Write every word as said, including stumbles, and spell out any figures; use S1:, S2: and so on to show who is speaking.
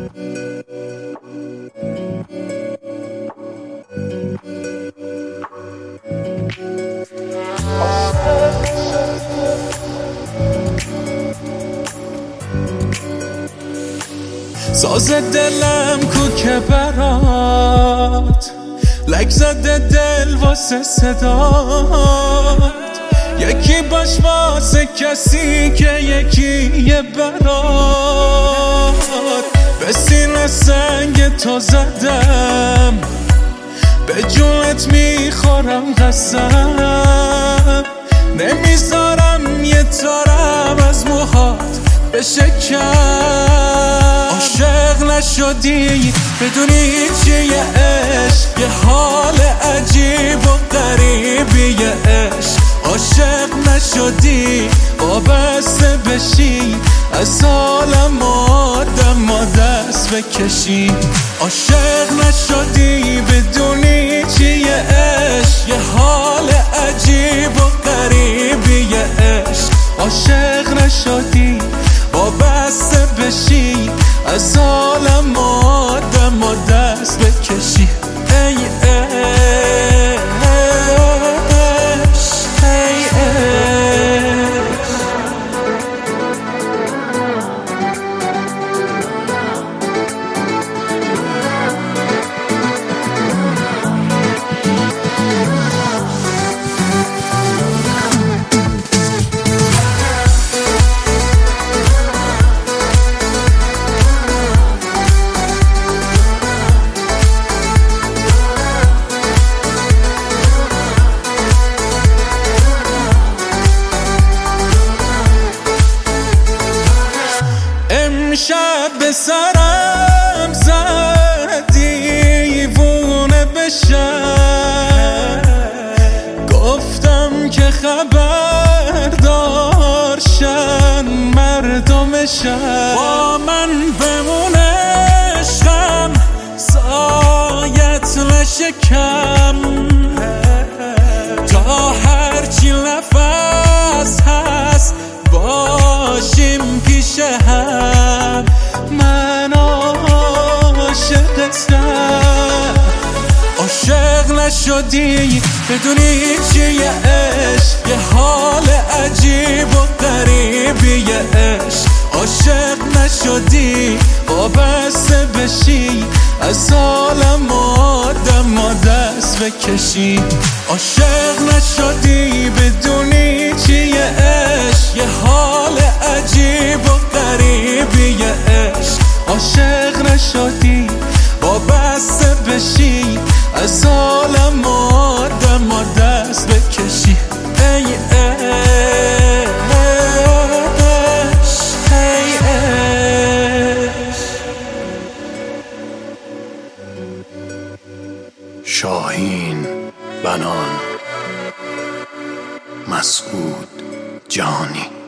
S1: ساز دلم کو که برات لک زده دل واسه صدات، یکی باش واسه کسی که یکی یه برات. به سینه سنگ تو زدم، به جونت میخورم قسم، نمیذارم یه تارم از موهات بشه کم. عاشق نشدی بدونی چیه عشق، یه حال عجیب و غریبیه عشق. عاشق نشدی وابسته بشی، از عالم آدم و دست بکشی. عاشق نشدی بدونی چیه عشق، یه حال عجیب و غریبیه عشق. عاشق نشدی وابسته بشی، از عالم آدم و دست بکشی. ای شب به سرم زد دیوونه بشم، گفتم که خبردار شن مردمشم. با من بمونه عشقم، سایت نشه کم، تا هرچی نفس هست باشیم پیش هم. من عاشقتم. عاشق نشدی بدونی چیه عشق، یه حال عجیب و غریبیه عشق. عاشق نشدی وابسته بشی، از عالم آدم و دست بکشی. عاشق نشدی بدونی چیه عشق، یه حال عجیب و غریبیه عشق. عاشق نشدی وابسته بشی، از عالم آدم و دست بکشی. ای عشق، ای عشق.
S2: شاهین بنان، مسعود جانی.